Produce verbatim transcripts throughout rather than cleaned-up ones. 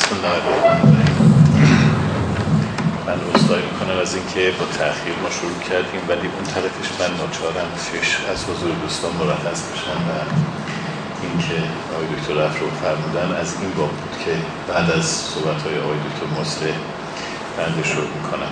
بسم الله الرحمن الرحیم. من عذرخواهی میکنم از اینکه با تأخیر ما شروع کردیم، ولی اون طرفش من ناچارم شش از حضور دوستان مرخص بشم و اینکه آقای دکتر افرو فرمودن از این باب بود که بعد از صحبت‌های آقای دکتر مصلح بنده شروع میکنم.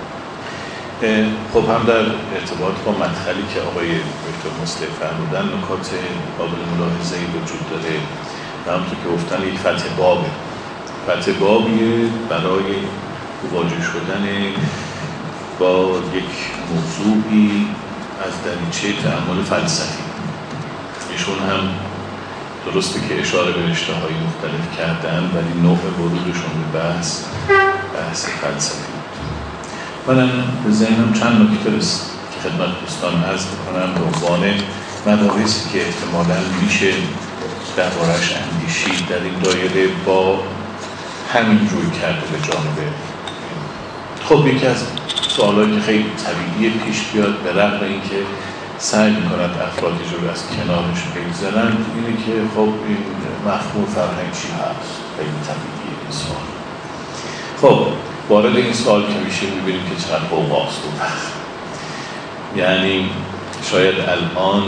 خب هم در ارتباط با مدخلی که آقای دکتر مصلح فرمودن نکات قابل ملاحظه‌ای وجود داره و همونطور که گفتن یک فتح بابه فتح بابیه برای مواجه شدن با یک موضوعی از دریچه تأمل فلسفی. ایشون هم درسته که اشاره به رشته‌های مختلف کردن، ولی نوع ورودشون به بحث بحث فلسفی. منم به ذهنم چند نکته رسید که خدمت دوستان عرض می‌کنم به عنوان مباحثی که احتمالاً میشه درباره‌اش اندیشید در این دایره با همین روی کرده به جانب. خب یکی از سوالایی که خیلی طبیعیه پیش بیاد به رغم اینکه سعی می‌کند افرادی رو از کنارش بگذارن اینه که خب این مفهوم فرهنگ چی هست؟ خیلی طبیعیه این سوال. خب وارد این سوال که میشه می‌بینیم که چقدر قوقاست و بخ. یعنی شاید الان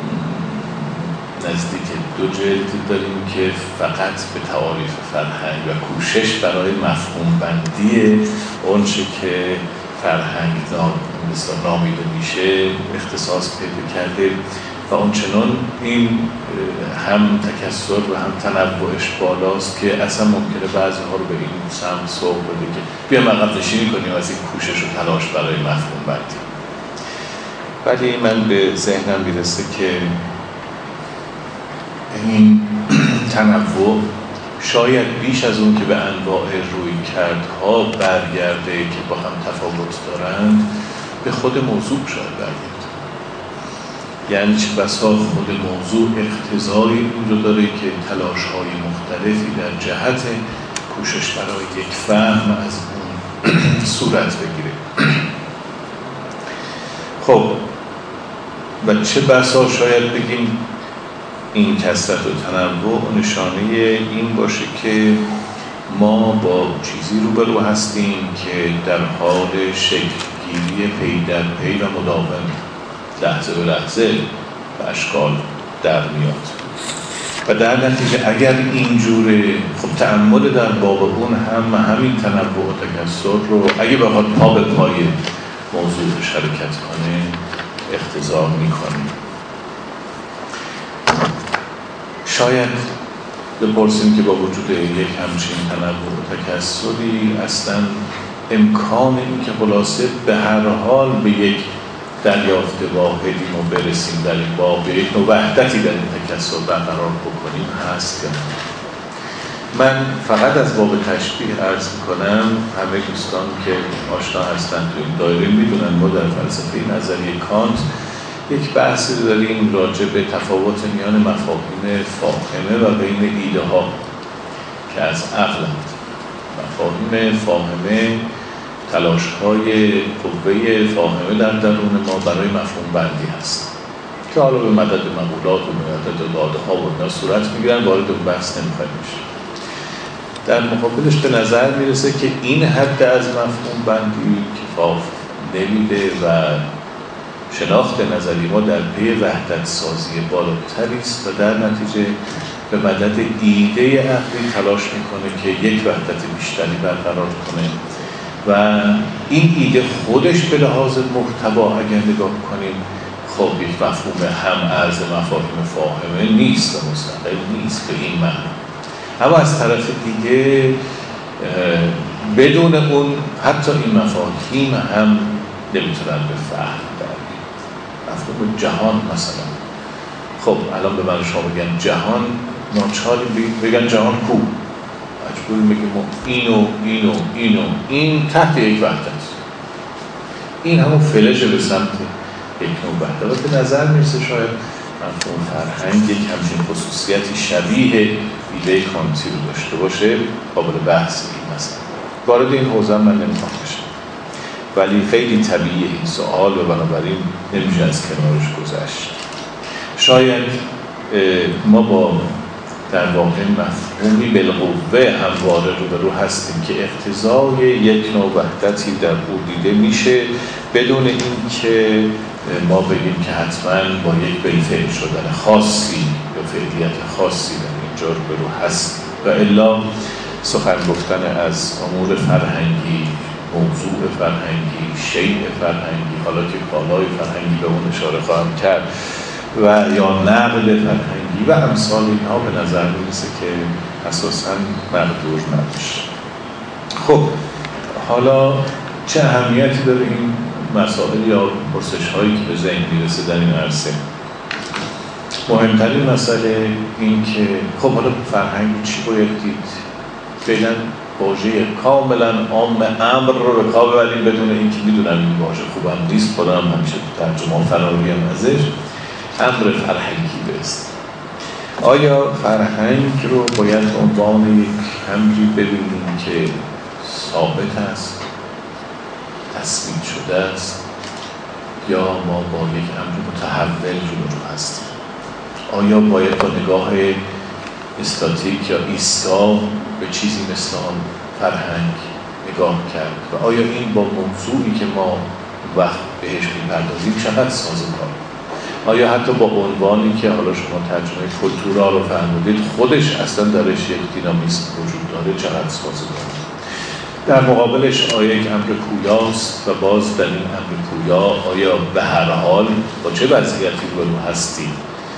نزدیک دو جلد داریم که فقط به تعاریف فرهنگ و کوشش برای مفهوم بندی اونچه که فرهنگ نامیده میشه اختصاص پیدا کرده و اونچنان این هم تکثر و هم تنوعش بالاست که اصلا ممکنه بعضی ها رو به این سمت سوق بده که بیام عقب نشینی کنیم از این کوشش و تلاش برای مفهوم بندی. ولی من به ذهنم میرسه که این تنوع شاید بیش از اون که به انواع رویکردها برگرده که با هم تفاوت دارند به خود موضوع شاید برگرده. یعنی چه بسا خود موضوع اقتضای این رو داره که تلاش‌های مختلفی در جهت کوشش برای یک فهم از اون صورت بگیره. خب و چه بسا شاید بگیم این کثرت و تنوع نشانه این باشه که ما با چیزی روبرو هستیم که در حال شکل‌گیری پی در پی و مداوم لحظه به لحظه به اشکال در میاد و در نتیجه اگر اینجوره خب تأمل در باب اون هم همین تنوع و تکثر رو اگه بخواد پا به پای موضوع شرکت کنه اقتضا میکنه. شاید بپرسیم که با وجود یک همچین تنوع و تکثری اصلا امکان این که خلاصه به هر حال به یک دریافت واحدی ما برسیم در این باب، به یک نوع وحدتی در این تکثر برقرار بکنیم هست که من فقط از باب تشبیه عرض میکنم. همه دوستان که آشنا هستند تو این دایره میدونن ما در فلسفه نظریه کانت یک بحثی داریم راجع به تفاوت میان مفاهیم فاهمه و بین ایده ها که از عقل مفاهیم فاهمه تلاش های قوه فاهمه در درون ما برای مفهوم بندی هست که حالا به مدد مقولات و مدد داده ها و اینا صورت میگیرن، وارد اون بحث نمیخوایم میشه. در مقابلش به نظر میرسه که این حد از مفهوم بندی کفاف نمیده و شناخت نظری ما در پی وحدت سازی بالاتری است و در نتیجه به مدد ایده عقلی تلاش میکنه که یک وحدت بیشتری برقرار کنه و این ایده خودش به لحاظ محتوا اگر نگاه کنیم خب یک مفهوم هم ارز مفاهیم فاهمه نیست و مستقل نیست به این معنی. اما از طرف دیگه بدون اون حتی این مفاهیم هم نمیتونن به فهم برگردن. مفهوم جهان مثلا، خب الان به من شما بگن جهان، ناچاری بگن جهان کو، مجبور بگیم اینو اینو اینو این تحت یک وحدت است. این همون فلج به سمت یک نوع وحدت و به نظر میرسه شاید مفهوم فرهنگ یک همچین خصوصیتی شبیه ایده کانتی رو داشته باشه. قابل بحث این مثلا وارد این حوزه من نمیخوام بشم، ولی خیلی طبیعیه این سوال و بنابراین نمیشه از کنارش گذشت. شاید ما با در واقع مفهومی بالقوه همواره روبرو هستیم که اقتضای یک نوع وحدتی در او دیده میشه بدون اینکه ما بگیم که حتما با یک بالفعل شدن خاصی یا فعلیت خاصی در اینجا روبرو هست. و الا سخن گفتن از امور فرهنگی، موضوع فرهنگی، شیء فرهنگی، حالا که کالای فرهنگی به اون اشاره خواهم کرد، و یا نقل فرهنگی و امثال اینها به نظر میرسه که اساساً مقدور نباشه. خب حالا چه اهمیتی داره این مسائل یا پرسش هایی که به ذهن میرسه در این عرصه؟ مهمترین مسئله این که خب حالا فرهنگ چی باید دید؟ فعلا واژه کاملا عام امر رو به کار ببریم بدون اینکه میدونم این واژه خوبم نیست، خودم همیشه ترجمه فراریم ازش. امر فرهنگی بست. آیا فرهنگ رو باید به عنوان یک امری ببینیم که ثابت است، تثبیت شده است، یا ما با یک امر متحول روبرو هستیم؟ آیا باید با نگاه استاتیک یا ایستا به چیزی مثل آن فرهنگ نگاه کرد و آیا این با موضوعی که ما وقت بهش می‌پردازیم چقدر سازگار؟ آیا حتی با عنوانی که حالا شما ترجمه کلتورا رو فرمودید خودش اصلا درش یک دینامیسم وجود داره چقدر سازگار؟ در مقابلش آیا یک امر پویاست و باز در این امر پویا آیا به هر حال با چه وضعیتی روبرو هستیم؟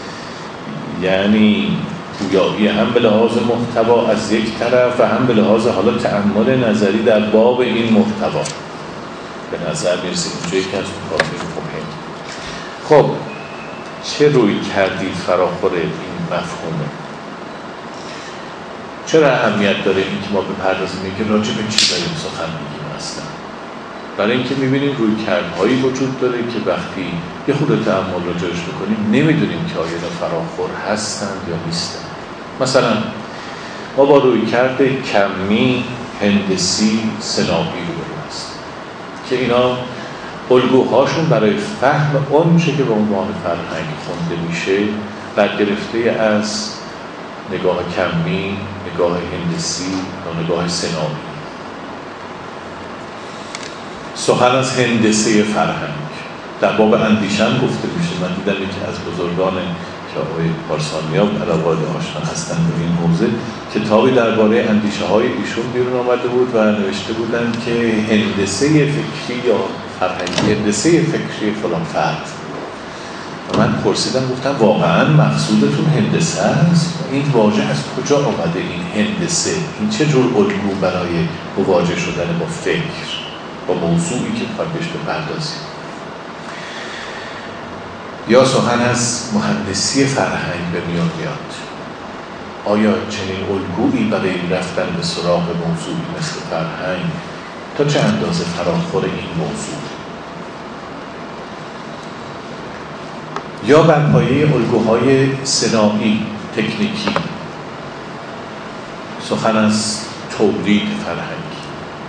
یعنی پویایی هم به لحاظ محتوا از یک طرف و هم به لحاظ حالا تأمل نظری در باب این محتوا. به نظر میرسه اینجا یکی از نکات مهم. خب چه روی کردید فراخور این مفهومه؟ چرا اهمیت داره این که ما بپردازیم که راجع به چی داریم سخن میگیم اصلا؟ برای اینکه میبینیم روی کردهایی وجود داره که وقتی یه خود تأمل راجعش بکنیم نمیدونیم که آیا فراخور هستند یا نیستند. مثلا ما با روی کرد کمی، هندسی، صناعی روبرو هستیم که اینا الگوهاشون برای فهم اون چه که به عنوان فرهنگ خونده میشه برگرفته از نگاه کمی، نگاه هندسی و نگاه صناعی. سخن از هندسه فرهنگ در باب اندیشه هم گفته میشه. من دیدم یکی از بزرگان که آقای پارسانیاب علاوه آشنا هستند به این موضوع کتابی درباره اندیشه های ایشون بیرون آمده بود و نوشته بودن که هندسه فکری یا فرهنگی، هندسه فکری فلان فرد. و من پرسیدم گفتم واقعا مقصودتون هندسه است؟ این واژه از کجا آمده این هندسه؟ این چه جور الگو برای مواجه شدن با فکر، با موضوعی که میخوایم بهش بپردازیم؟ یا سخن از مهندسی فرهنگ به میان میاد. آیا چنین الگویی برای رفتن به سراغ موضوعی مثل فرهنگ تا چه اندازه فراخور این موضوع؟ یا بر پایه الگوهای صناعی، تکنیکی، سخن از تولید فرهنگی.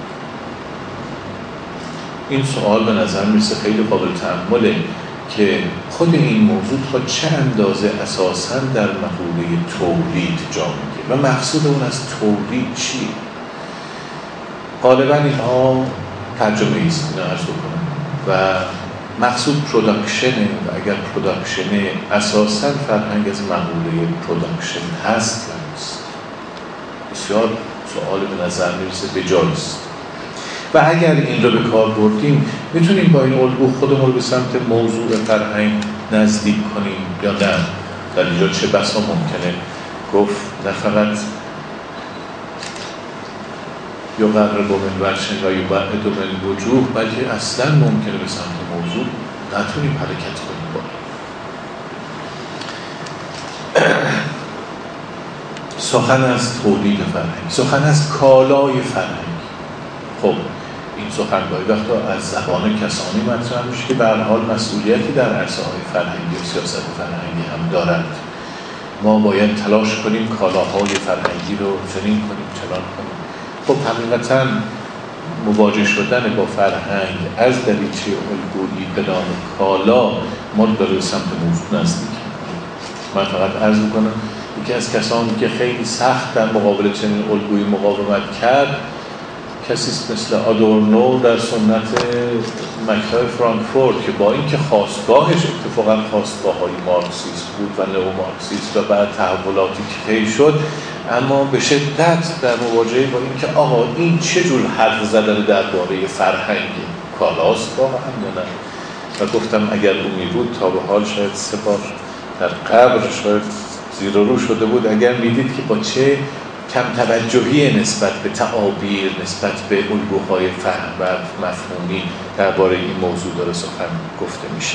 این سوال به نظر میرسه خیلی قابل تأمله که خود این موضوع تا چه اندازه اساساً در مقوله تولید جا میگیره و مقصود اون از تولید چیه؟ غالباً اینها ترجمه ایست اینا عرض بکنم و مقصود پروداکشنه و اگر پروداکشنه اساساً فرهنگ از مقوله پروداکشن هست یا نیست. بسیار سوال به نظر میرسه بجایست. و اگر این رو به کار بردیم میتونیم با این الگو خودمون رو به سمت موضوع فرهنگ نزدیک کنیم یا نه. در اینجا چه بسا ممکنه گفت نه فقط یا قرب من ورشن و یا بعد من وجوه بلکه اصلا ممکنه به سمت موضوع نتونیم حرکت کنیم. با سخن از تولید فرهنگ، سخن از کالای فرهنگ. خب این سخنگاهی وقتا از زبان کسانی مطرح میشه که به هر حال مسئولیتی در عرصه های فرهنگی و سیاست فرهنگی هم دارند. ما باید تلاش کنیم کالاهای فرهنگی رو چنین کنیم چنان کنیم. خب حقیقتا مواجه شدن با فرهنگ از دریچه الگویی به نام کالا ما رو داره به سمت موضوع نزدیک. من فقط عرض میکنم یکی از کسانی که خیلی سخت در مقابل چنین الگویی مقاومت کرد کسی است مثل آدورنو در سنت مکتب فرانکفورت که با اینکه خواستگاهش اتفاقا خواستگاه‌های مارکسیست بود و نئومارکسیست و بعد تحولاتی که طی شد، اما به شدت در مواجهه با اینکه آقا این چه جور حرف زدن درباره فرهنگ کالاست واقعا یا نه. و گفتم اگر او می بود تا به حال شاید سه بار در قبر شاید زیر و رو شده بود اگر میدید که با چه کم توجهی نسبت به تعابیر، نسبت به الگوهای فهم و مفهومی درباره این موضوع داره سخن گفته میشه.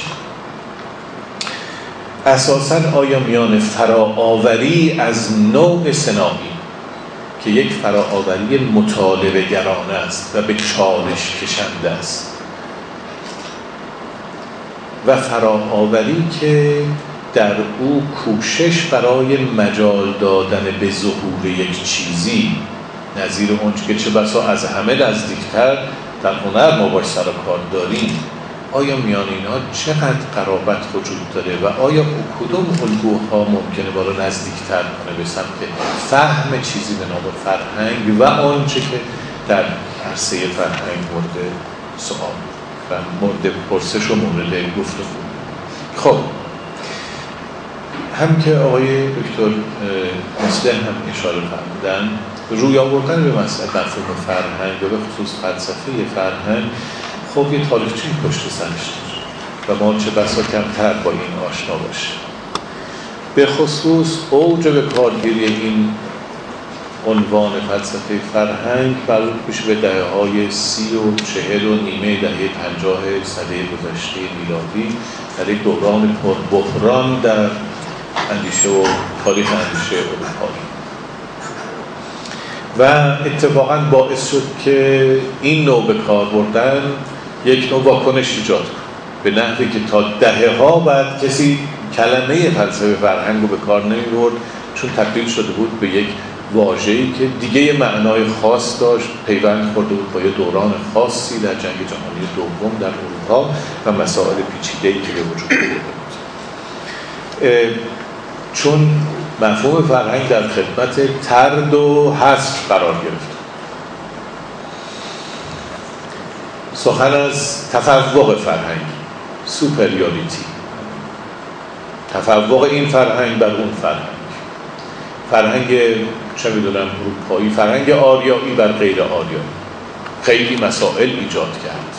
اساساً آیا میان فراآوری از نوع صناعی که یک فراآوری مطالبه گرانه است و به چالش کشنده است و فراآوری که در او کوشش برای مجال دادن به ظهور یک چیزی نظیر اونچه که چه بسا از همه نزدیکتر در هنر ما باش سر و کار داریم، آیا میان اینها چقدر قرابت وجود داره و آیا کدوم الگوها ممکنه با رو نزدیکتر کنه به سمت فهم چیزی به نام فرهنگ و آنچه که در عرصه فرهنگ مورد سوال و مورد پرسش و مورد گفتگو. خب هم که آقای دکتر مصلح هم اشاره فرمودن، روی آوردن به مسئله مفهوم فرهنگ و به خصوص فلسفه فرهنگ خب یه تاریخچه‌ای پشت سرش داره و ما چه بسا کمتر با این آشنا باشیم. به خصوص اوج به کارگیری این عنوان فلسفه فرهنگ مربوط میشه به دهه‌های سی و چهل و نیمه دهه پنجاه سده گذشته میلادی در یک دوران پربحران در اندیشه و تاریخ اندیشه اروپایی و اتفاقاً باعث شد که این نوع به کار بردن یک نوع واکنش ایجاد کنه به نحوی که تا دهه‌ها بعد کسی کلمه فلسفه فرهنگ رو به کار نمی‌برد چون تبدیل شده بود به یک واژه‌ای که دیگه معنای خاص داشت، پیوند خورده بود با یه دوران خاصی در جنگ جهانی دوم در اروپا و مسائل پیچیده‌ای که به وجود آمده بود. چون مفهوم فرهنگ در خدمت طرد و حذف قرار گرفت. سخن از تفوق فرهنگ، سوپریوریتی، تفوق این فرهنگ بر اون فرهنگ، فرهنگ چه میدونم اروپایی، فرهنگ آریایی بر غیر آریایی، خیلی مسائل ایجاد کرد.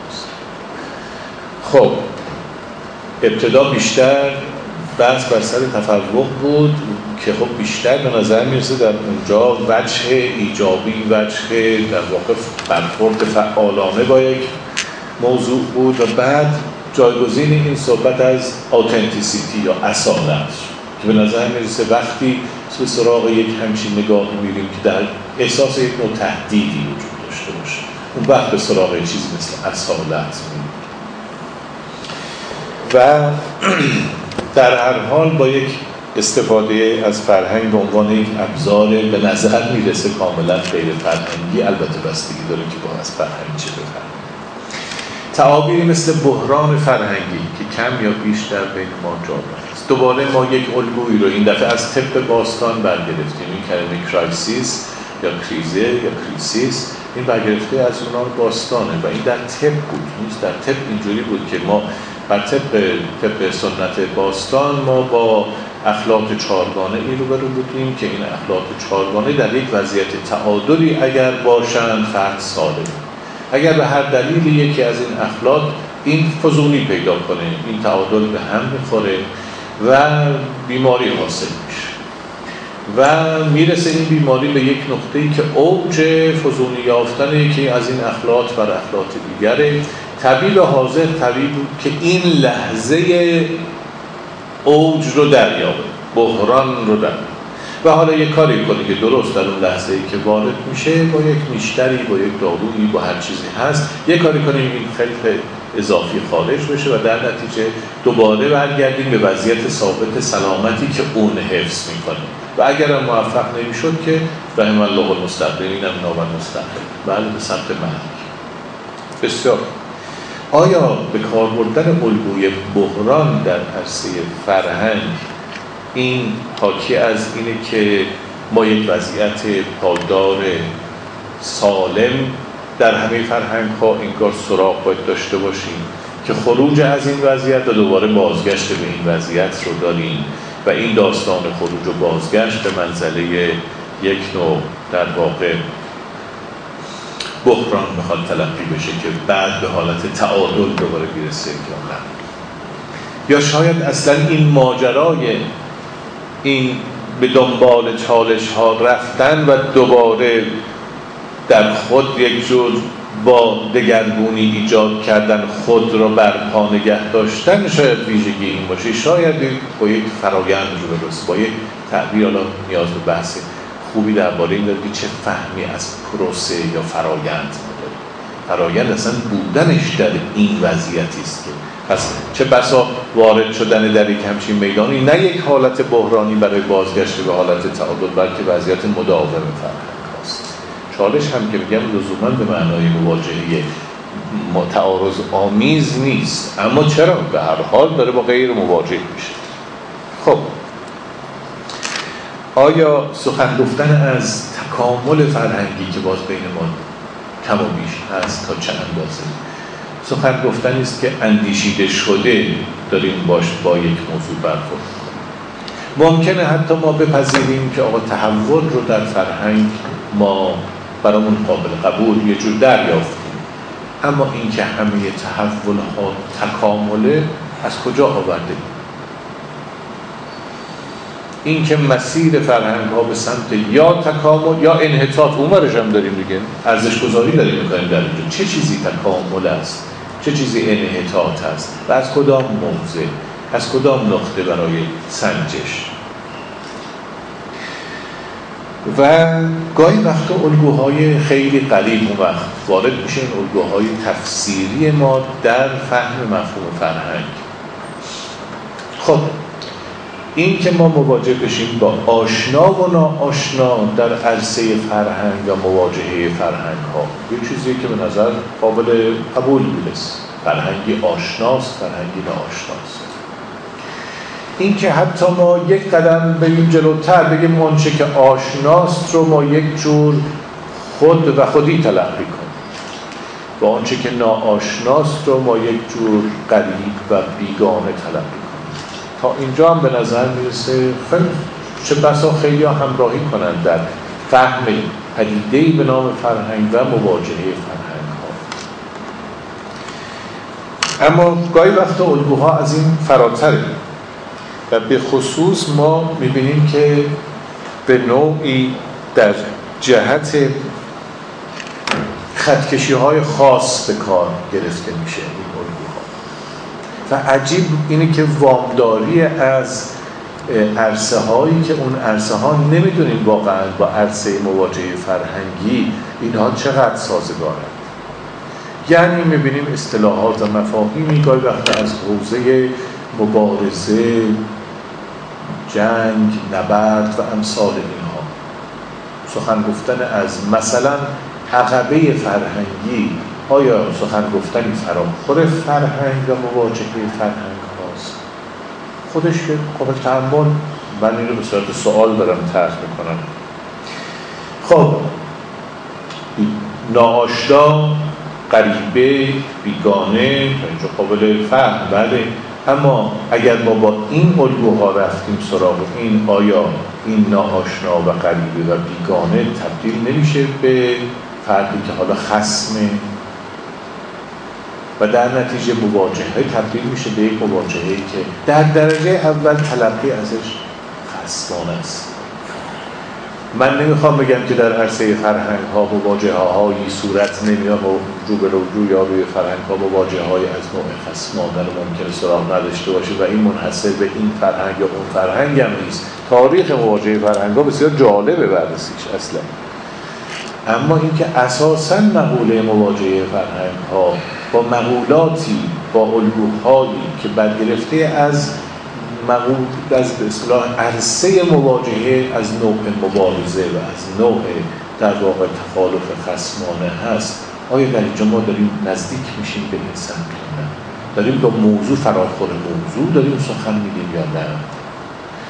خب ابتدا بیشتر بحث بر سر تفوق بود که خب بیشتر به نظر میرسه در اونجا وجه ایجابی، وجه در واقع برخورد فعالانه با یک موضوع بود و بعد جایگزین این صحبت از آتنتیسیتی یا اصالت که به نظر میرسه وقتی به سراغ یک همچین نگاه میریم که در احساس یک نوع تهدیدی وجود داشته باشه، اون وقت به سراغ چیزی مثل اصالت میریم و در هر حال با یک استفاده از فرهنگ به عنوان یک ابزار به نظر میرسه کاملا غیر فرهنگی، البته بستگی داره که با از فرهنگ چه بفرماییم. تعابیری مثل بحران فرهنگی که کم یا بیشتر بین ما جا است. دوباره ما یک الگویی رو این دفعه از طب باستان برگرفتیم، این کلمه کرایسیس یا کریزه یا کریسیس این برگرفته از یونان باستانه و این در طب بود. نیست در طب اینجوری بود که ما بر طبق طبق سنت باستان ما با اخلاق چهارگانه ای رو برو بودیم که این اخلاق چهارگانه در یک وضعیت تعادلی اگر باشند فرد سالم، اگر به هر دلیلی یکی از این اخلاق این فزونی پیدا کنه، این تعادل به هم میخوره و بیماری حاصل میشه و میرسه این بیماری به یک نقطه‌ای که اوج فزونی یافتن یکی از این اخلاق بر اخلاق دیگره. طبیب حاضر طبیب بود که این لحظه اوج رو دریابه، بحران رو دریابه و حالا یک کاری کنه که درست در اون لحظه‌ای که وارد میشه با یک نیشتری، با یک دارویی، با هر چیزی هست، یک کاری کنیم این خلط اضافی خارج بشه و در نتیجه دوباره برگردیم به وضعیت ثابت سلامتی که اون حفظ میکنه و اگر هم موفق نمیشد که رحم الله المستقیمین هم نابن مستقیم، بله به سمت مرگ. بسیار آیا به کار بردن الگوی بحران در عرصه فرهنگ این حاکی از اینه که ما یک وضعیت پایدار سالم در همه فرهنگ ها انگار سراغ باید داشته باشیم که خروج از این وضعیت و دوباره بازگشت به این وضعیت رو داریم و این داستان خروج و بازگشت به منزله یک نوع در واقع بحران بخواد تلقی بشه که بعد به حالت تعادل دوباره بیرسه یا نه، یا شاید اصلا این ماجرای این به دنبال چالش ها رفتن و دوباره در خود یک جور با دگرگونی ایجاد کردن خود را برپا نگه داشتن شاید ویژگی این باشه. شاید با یک فرایند رو برسه، با یک تعبیر، حالا نیاز به بحث خوبی درباره این داره که چه فهمی از پروسه یا فرایند ما داریم. فرایند اصلا بودنش در این وضعیتی است که پس چه بسا وارد شدن در یک همچین میدانی نه یک حالت بحرانی برای بازگشت به حالت تعادل، بلکه وضعیت مداوم فرهنگ هاست. چالش هم که میگم لزوما به معنای مواجهه تعارض آمیز نیست، اما چرا به هر حال داره با غیر مواجه میشه. خب آیا سخن گفتن از تکامل فرهنگی که باز بین ما کم و بیش هست تا چه اندازه سخن گفتن است که اندیشیده شده داریم باش با یک موضوع برخورد کنیم؟ ممکنه حتی ما بپذیریم که آقا تحول رو در فرهنگ ما برامون قابل قبول یه جور دریافتیم، اما این که همه تحول ها تکامله از کجا آورده؟ این که مسیر فرهنگ ها به سمت یا تکامل یا انحطاط، اون ورش هم داریم دیگه، ارزش گذاری داریم میکنیم در اینجا چه چیزی تکامل است، چه چیزی انحطاط است و از کدام موضع، از کدام نقطه برای سنجش. و گاهی وقتا الگوهای خیلی قریب اون وقت وارد میشه، این الگوهای تفسیری ما در فهم مفهوم فرهنگ. خب این که ما مواجه بشیم با آشنا و ناآشنا در عرصه فرهنگ و مواجهه فرهنگ ها یه چیزی که به نظر قابل قبول میرسه. فرهنگی آشناست، فرهنگی ناآشناست. این که حتی ما یک قدم بریم جلوتر بگیم آنچه که آشناست رو ما یک جور خود و خودی تلقی کنیم و آنچه که ناآشناست رو ما یک جور غریب و بیگانه تلقی کنیم. تا اینجا هم به نظر میرسه خیلی چه بسا خیلی ها همراهی کنند در فهم پدیده‌ای به نام فرهنگ و مواجهه فرهنگ ها. اما گاهی وقتا الگوها از این فراتره و به خصوص ما میبینیم که به نوعی در جهت خطکشی های خاص به کار گرفته میشه این الگوها. و عجیب اینه که وامداری از عرصه هایی که اون عرصه ها نمیدونیم واقعا با عرصه مواجهه فرهنگی اینها چقدر سازگارند. یعنی میبینیم اصطلاحات و مفاهیمی گاهی وقت از حوزه مبارزه، جنگ، نبرد و امثال اینها، سخن گفتن از مثلا عقبه فرهنگی، آیا سخن گفتنی فراخور فرهنگ و مواجهه فرهنگ هاست؟ خودش که قابل تأمل، من این رو به صورت سوال دارم طرح میکنم. خب ناآشنا، غریبه، بیگانه اینجا قابل فهم، بله، اما اگر ما با این الگوها رفتیم سراغ این، آیا این ناآشنا و غریبه و بیگانه تبدیل نمیشه به فردی که حالا خصمه و در نتیجه مواجهه تبدیل میشه به یک مواجهه‌ای که در درجه اول تلقی ازش خصمانه است. من نمیخوام بگم که در عرصه فرهنگ ها مواجهه هایی صورت نمیاد و رو به رو یا روی فرهنگ ها مواجهه های از نوع خصمانه ممکنه سراغ نداشته باشه و این منحصر به این فرهنگ یا اون فرهنگ هم نیست. تاریخ مواجهه فرهنگ ها بسیار جالبه بررسیش اصلا، اما اینکه اساساً مقوله مواجهه فرهنگ ها با مقولاتی، با الگوهایی که برگرفته از مقول از به اصطلاح عرصه مواجهه از نوع مبارزه و از نوع در واقع تخالف خصمانه هست، آیا در اینجا ما داریم نزدیک میشیم به این سمت یا نه؟ داریم با موضوع فراخور موضوع داریم سخن میگیم یا نه؟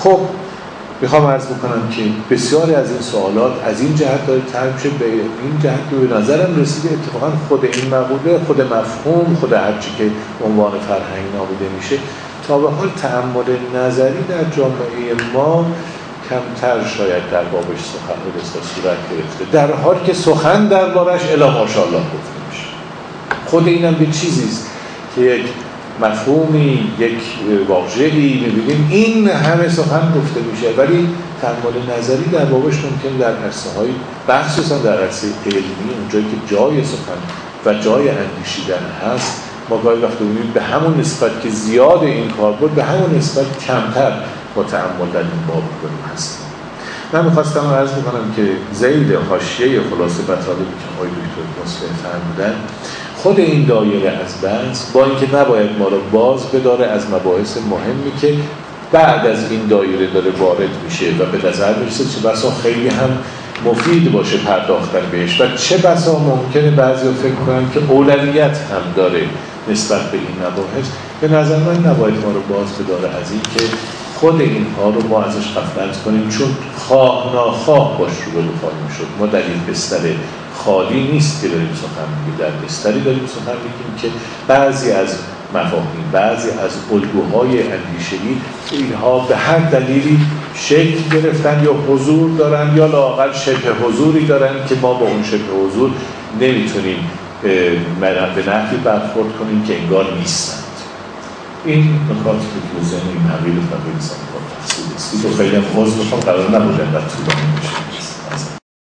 خب میخوام عرض بکنم که بسیاری از این سوالات از این جهت داره طرح میشه، به این جهت که به نظرم رسیده اتفاقا خود این مقوله، خود مفهوم، خود هرچی که عنوان فرهنگ نامیده میشه تا به حال تأمل نظری در جامعه ما کمتر شاید در بابش سخن و صورت گرفته، در حالی که سخن دربارش الا ماشاءالله گفته میشه. خود اینم به چیزیست که یک مفهومی، یک واژه‌ای می‌بینیم این همه سخن گفته میشه، ولی تأمل نظری در بابش ممکن در عرصه‌های مخصوصا در عرصه علمی، اونجایی که جای سخن و جای اندیشیدن هست، ما گاهی وقت می‌بینیم به همون نسبت که زیاد این کار بود، به همون نسبت کمتر با تأمل در این باب کنیم هستیم. من می‌خواستم عرض بکنم که ذیل حاشیه خلاصه مطالبی که آقای دکتر مصلح فرمودن، خود این دایره از بحث با اینکه نباید ما رو باز بداره از مباحث مهمی که بعد از این دایره داره وارد میشه و به نظر میرسه چه بسا خیلی هم مفید باشه پرداختن بهش و چه بسا ممکنه بعضی رو فکر کنن که اولویت هم داره نسبت به این مباحث. به نظر من نباید ما رو باز بداره از این که خود اینها رو ما ازش غفلت کنیم، چون خواه ناخواه باش رو خواهیم شد. ما در این بستر خالی نیست که داریم سخن میگیم، در بستری داریم سخن میگیم که بعضی از مفاهیم، بعضی از الگوهای اندیشگی اینها به هر دلیلی شکل گرفتن یا حضور دارن یا لااقل شبه حضوری دارن که ما با اون شبه حضور نمیتونیم به نحوی برخورد کنیم که انگار نیستند. این نکاتی که تو ذهن این حقیقت و به انسان کار تحصیل است. تو خیلی هم حوض میخوام قرار نبودن در طولانی بشه.